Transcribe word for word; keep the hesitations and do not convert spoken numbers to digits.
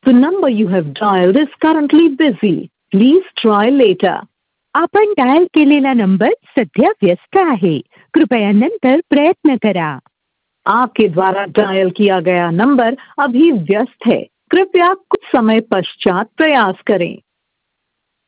The number you have dialed is currently busy. Please try later. आपण dial केलेला number सध्या व्यस्त आहे. कृपया नंतर प्रयत्न करा. आपके द्वारा डायल किया गया नंबर अभी व्यस्त है. कृपया कुछ समय पश्चात प्रयास करें.